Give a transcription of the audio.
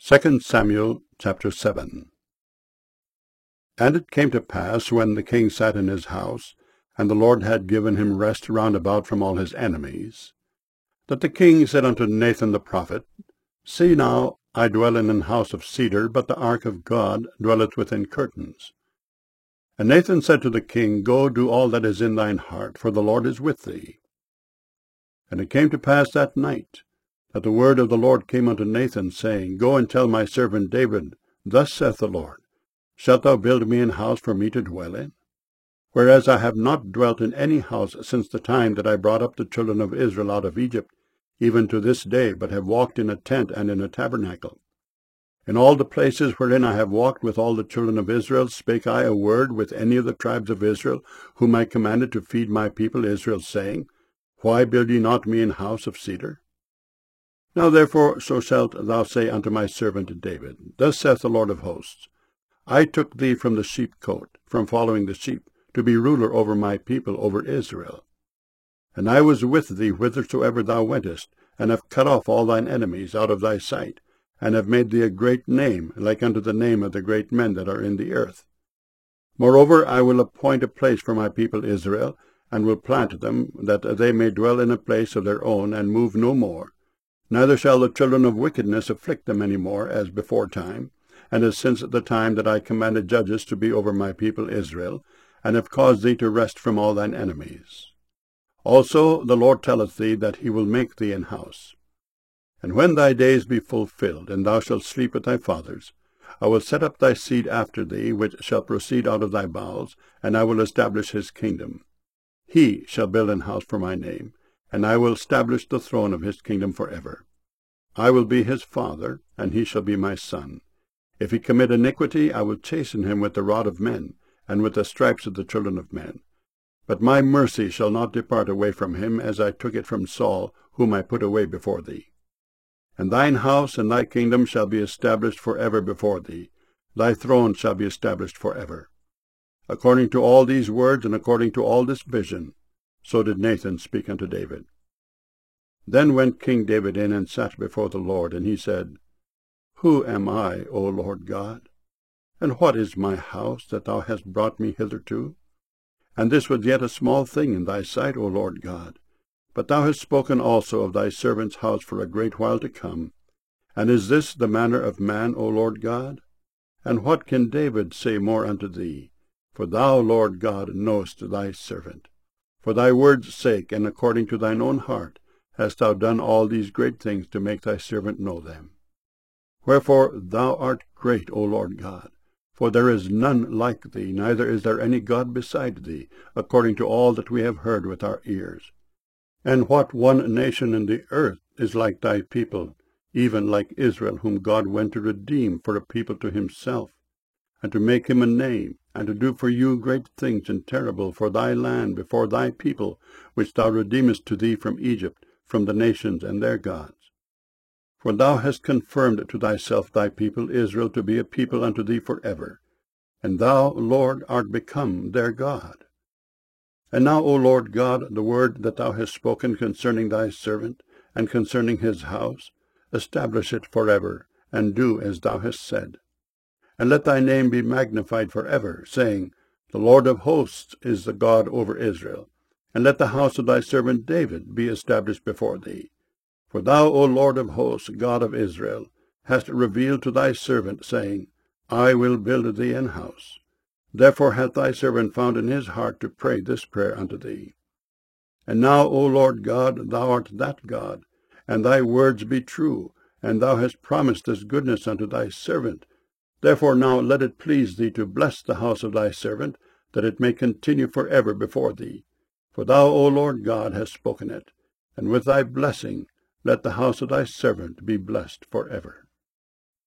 2 Samuel chapter 7. And it came to pass, when the king sat in his house, and the Lord had given him rest round about from all his enemies, that the king said unto Nathan the prophet, See now, I dwell in an house of cedar, but the ark of God dwelleth within curtains. And Nathan said to the king, Go, do all that is in thine heart, for the Lord is with thee. And it came to pass that night, that the word of the Lord came unto Nathan, saying, Go and tell my servant David, Thus saith the Lord, Shalt thou build me an house for me to dwell in? Whereas I have not dwelt in any house since the time that I brought up the children of Israel out of Egypt, even to this day, but have walked in a tent and in a tabernacle. In all the places wherein I have walked with all the children of Israel, spake I a word with any of the tribes of Israel, whom I commanded to feed my people Israel, saying, Why build ye not me an house of cedar? Now therefore so shalt thou say unto my servant David, Thus saith the Lord of hosts, I took thee from the sheepcote, from following the sheep, to be ruler over my people, over Israel. And I was with thee whithersoever thou wentest, and have cut off all thine enemies out of thy sight, and have made thee a great name, like unto the name of the great men that are in the earth. Moreover, I will appoint a place for my people Israel, and will plant them, that they may dwell in a place of their own, and move no more. Neither shall the children of wickedness afflict them any more, as before time, and as since the time that I commanded judges to be over my people Israel, and have caused thee to rest from all thine enemies. Also the Lord telleth thee that he will make thee an house. And when thy days be fulfilled, and thou shalt sleep with thy fathers, I will set up thy seed after thee, which shall proceed out of thy bowels, and I will establish his kingdom. He shall build an house for my name, and I will establish the throne of his kingdom forever. I will be his father, and he shall be my son. If he commit iniquity, I will chasten him with the rod of men, and with the stripes of the children of men. But my mercy shall not depart away from him, as I took it from Saul, whom I put away before thee. And thine house and thy kingdom shall be established forever before thee. Thy throne shall be established forever. According to all these words, and according to all this vision, so did Nathan speak unto David. Then went King David in and sat before the Lord, and he said, Who am I, O Lord God? And what is my house, that thou hast brought me hitherto? And this was yet a small thing in thy sight, O Lord God. But thou hast spoken also of thy servant's house for a great while to come. And is this the manner of man, O Lord God? And what can David say more unto thee? For thou, Lord God, knowest thy servant. For thy word's sake, and according to thine own heart, hast thou done all these great things to make thy servant know them. Wherefore thou art great, O Lord God, for there is none like thee, neither is there any God beside thee, according to all that we have heard with our ears. And what one nation in the earth is like thy people, even like Israel, whom God went to redeem for a people to himself, and to make him a name, and to do for you great things and terrible for thy land before thy people, which thou redeemest to thee from Egypt, from the nations and their gods. For thou hast confirmed to thyself thy people Israel to be a people unto thee forever, and thou, Lord, art become their God. And now, O Lord God, the word that thou hast spoken concerning thy servant, and concerning his house, establish it forever, and do as thou hast said. And let thy name be magnified forever, saying, The Lord of hosts is the God over Israel. And let the house of thy servant David be established before thee. For thou, O Lord of hosts, God of Israel, hast revealed to thy servant, saying, I will build thee an house. Therefore hath thy servant found in his heart to pray this prayer unto thee. And now, O Lord God, thou art that God, and thy words be true, and thou hast promised this goodness unto thy servant. Therefore now let it please thee to bless the house of thy servant, that it may continue forever before thee. For thou, O Lord God, hast spoken it, and with thy blessing let the house of thy servant be blessed forever.